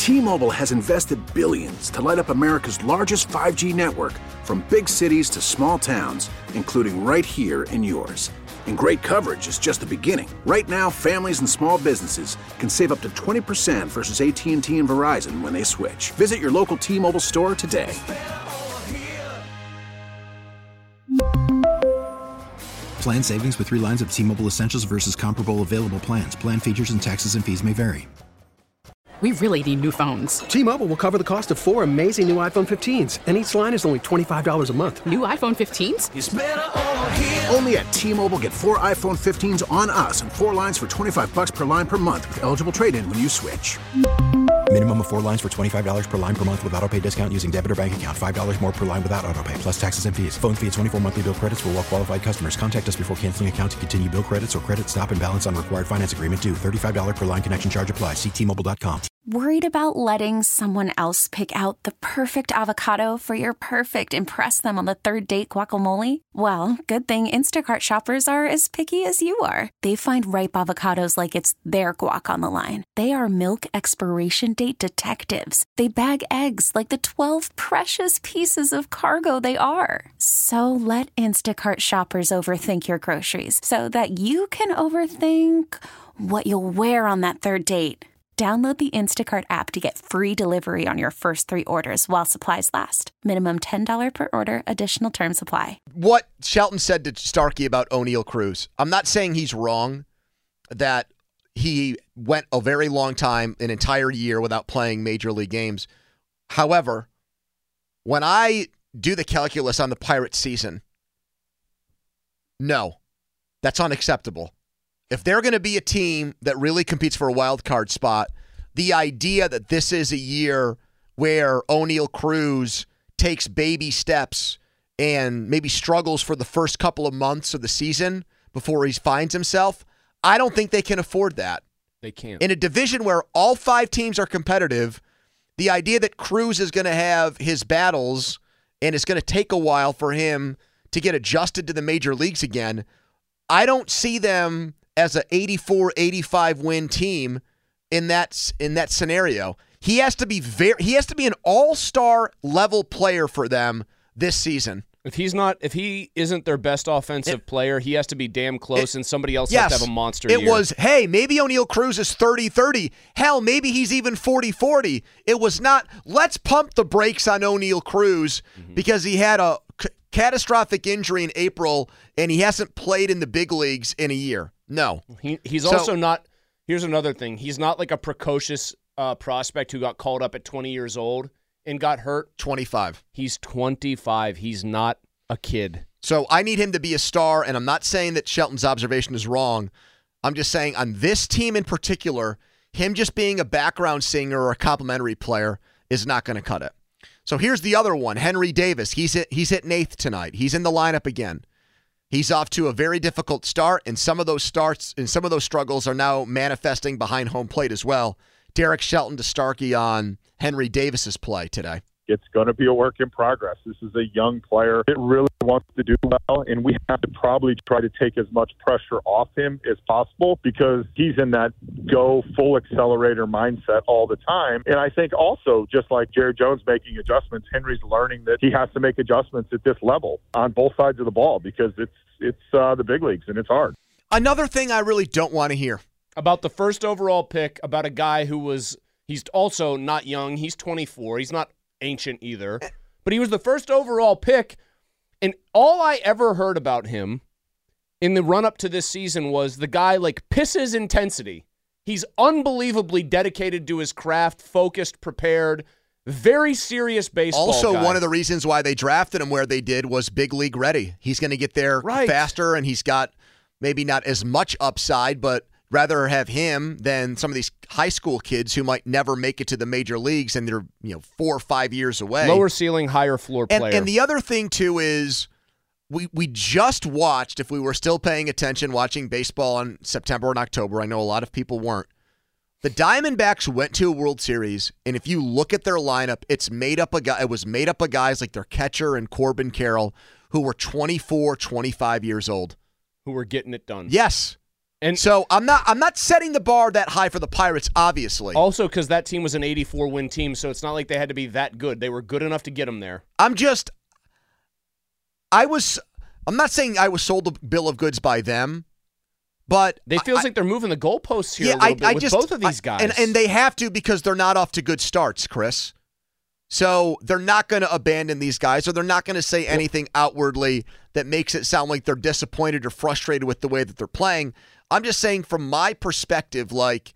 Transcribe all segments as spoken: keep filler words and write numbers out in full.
T-Mobile has invested billions to light up America's largest five G network, from big cities to small towns, including right here in yours. And great coverage is just the beginning. Right now, families and small businesses can save up to twenty percent versus A T and T and Verizon when they switch. Visit your local T-Mobile store today. Plan savings with three lines of T-Mobile Essentials versus comparable available plans. Plan features and taxes and fees may vary. We really need new phones. T-Mobile will cover the cost of four amazing new iPhone fifteens, and each line is only twenty-five dollars a month. New iPhone fifteens? It's better over here. Only at T-Mobile, get four iPhone fifteens on us and four lines for twenty-five dollars per line per month with eligible trade-in when you switch. Minimum of four lines for twenty-five dollars per line per month with autopay discount using debit or bank account. five dollars more per line without autopay, plus taxes and fees. Phone fee at twenty-four monthly bill credits for well-qualified customers. Contact us before canceling account to continue bill credits or credit stop and balance on required finance agreement due. thirty-five dollars per line connection charge applies. See T Mobile dot com. Worried about letting someone else pick out the perfect avocado for your perfect impress them on the third date guacamole? Well, good thing Instacart shoppers are as picky as you are. They find ripe avocados like it's their guac on the line. They are milk expiration date detectives. They bag eggs like the twelve precious pieces of cargo they are. So let Instacart shoppers overthink your groceries so that you can overthink what you'll wear on that third date. Download the Instacart app to get free delivery on your first three orders while supplies last. Minimum ten dollars per order. Additional terms apply. What Shelton said to Starkey about O'Neal Cruz, I'm not saying he's wrong that he went a very long time, an entire year, without playing major league games. However, when I do the calculus on the Pirates season, no, that's unacceptable. If they're going to be a team that really competes for a wild card spot, the idea that this is a year where O'Neal Cruz takes baby steps and maybe struggles for the first couple of months of the season before he finds himself, I don't think they can afford that. They can't. In a division where all five teams are competitive, the idea that Cruz is going to have his battles and it's going to take a while for him to get adjusted to the major leagues again, I don't see them as an eighty-four eighty-five win team in that in that scenario. He has to be very he has to be an all-star level player for them this season. If he's not if he isn't their best offensive it, player, he has to be damn close, it, and somebody else yes, has to have a monster it year. It was, hey, maybe O'Neal Cruz is thirty thirty. Hell, maybe he's even forty forty. It was not, let's pump the brakes on O'Neal Cruz mm-hmm. because he had a c- catastrophic injury in April and he hasn't played in the big leagues in a year. No. He, he's so, also not, here's another thing. He's not like a precocious uh, prospect who got called up at twenty years old and got hurt. twenty-five. He's twenty-five. He's not a kid. So I need him to be a star, and I'm not saying that Shelton's observation is wrong. I'm just saying on this team in particular, him just being a background singer or a complimentary player is not going to cut it. So here's the other one, Henry Davis. He's hit, he's hit eighth tonight. He's in the lineup again. He's off to a very difficult start, and some of those starts and some of those struggles are now manifesting behind home plate as well. Derek Shelton to Starkey on Henry Davis's play today. It's going to be a work in progress. This is a young player. It really wants to do well, and we have to probably try to take as much pressure off him as possible because he's in that go full accelerator mindset all the time. And I think also, just like Jared Jones making adjustments, Henry's learning that he has to make adjustments at this level on both sides of the ball because it's it's uh, the big leagues, and it's hard. Another thing I really don't want to hear. About the first overall pick, about a guy who was, he's also not young. He's twenty-four. He's not ancient either, but he was the first overall pick, and all I ever heard about him in the run-up to this season was the guy like pisses intensity. He's unbelievably dedicated to his craft, focused, prepared, very serious baseball Also, guy. one of the reasons why they drafted him where they did was big league ready. He's going to get there right. faster, and he's got maybe not as much upside, but rather have him than some of these high school kids who might never make it to the major leagues and they're, you know, four or five years away. Lower ceiling, higher floor player. And, and the other thing, too, is we we just watched, if we were still paying attention, watching baseball in September and October, I know a lot of people weren't. The Diamondbacks went to a World Series, and if you look at their lineup, it's made up of guy, it was made up of guys like their catcher and Corbin Carroll who were twenty-four, twenty-five years old. Who were getting it done. Yes. And so I'm not I'm not setting the bar that high for the Pirates, obviously. Also because that team was an eighty-four win team, so it's not like they had to be that good. They were good enough to get them there. I'm just I was I'm not saying I was sold a bill of goods by them, but they feels I, like they're moving the goalposts here yeah, a little I, bit I with just, both of these guys. I, and, and they have to because they're not off to good starts, Chris. So they're not going to abandon these guys, or they're not going to say anything outwardly that makes it sound like they're disappointed or frustrated with the way that they're playing. I'm just saying from my perspective, like,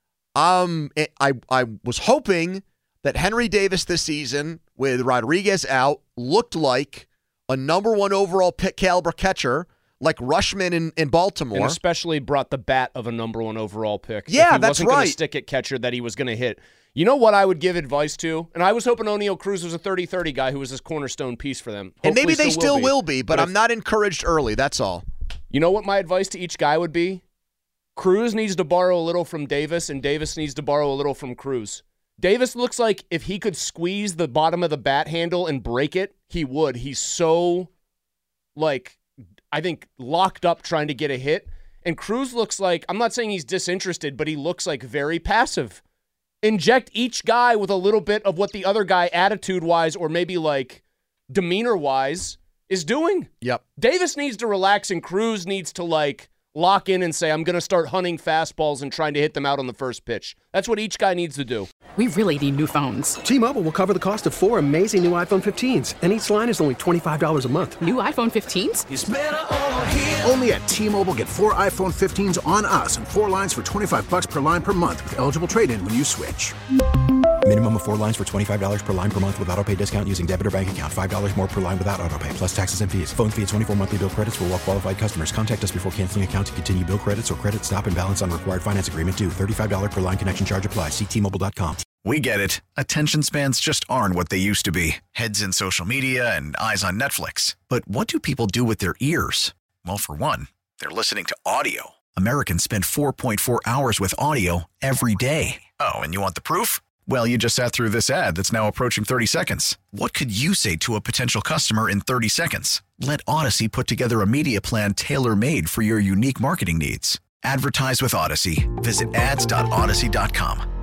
um, I I was hoping that Henry Davis this season, with Rodriguez out, looked like a number one overall pick caliber catcher, like Rushman in, in Baltimore. And especially brought the bat of a number one overall pick. Yeah, if he that's wasn't gonna right. Stick at catcher that he was going to hit. You know what I would give advice to? And I was hoping O'Neal Cruz was a thirty thirty guy who was this cornerstone piece for them. Hopefully and maybe they still, will be, will be but, but I'm if, not encouraged early, that's all. You know what my advice to each guy would be? Cruz needs to borrow a little from Davis, and Davis needs to borrow a little from Cruz. Davis looks like if he could squeeze the bottom of the bat handle and break it, he would. He's so, like, I think, locked up trying to get a hit. And Cruz looks like, I'm not saying he's disinterested, but he looks like very passive. Inject each guy with a little bit of what the other guy attitude-wise or maybe like demeanor-wise is doing. Yep. Davis needs to relax and Cruz needs to like lock in and say, I'm going to start hunting fastballs and trying to hit them out on the first pitch. That's what each guy needs to do. We really need new phones. T-Mobile will cover the cost of four amazing new iPhone fifteens, and each line is only twenty-five dollars a month. New iPhone fifteens? It's better over here. Only at T-Mobile, get four iPhone fifteens on us and four lines for twenty-five bucks per line per month with eligible trade-in when you switch. Minimum of four lines for twenty-five dollars per line per month with auto pay discount using debit or bank account. five dollars more per line without auto pay, plus taxes and fees. Phone fee at twenty-four monthly bill credits for well-qualified customers. Contact us before canceling account to continue bill credits or credit stop and balance on required finance agreement due. thirty-five dollars per line connection charge applies. See T Mobile dot com. We get it. Attention spans just aren't what they used to be. Heads in social media and eyes on Netflix. But what do people do with their ears? Well, for one, they're listening to audio. Americans spend four point four hours with audio every day. Oh, and you want the proof? Well, you just sat through this ad that's now approaching thirty seconds. What could you say to a potential customer in thirty seconds? Let Odyssey put together a media plan tailor-made for your unique marketing needs. Advertise with Odyssey. Visit ads dot odyssey dot com.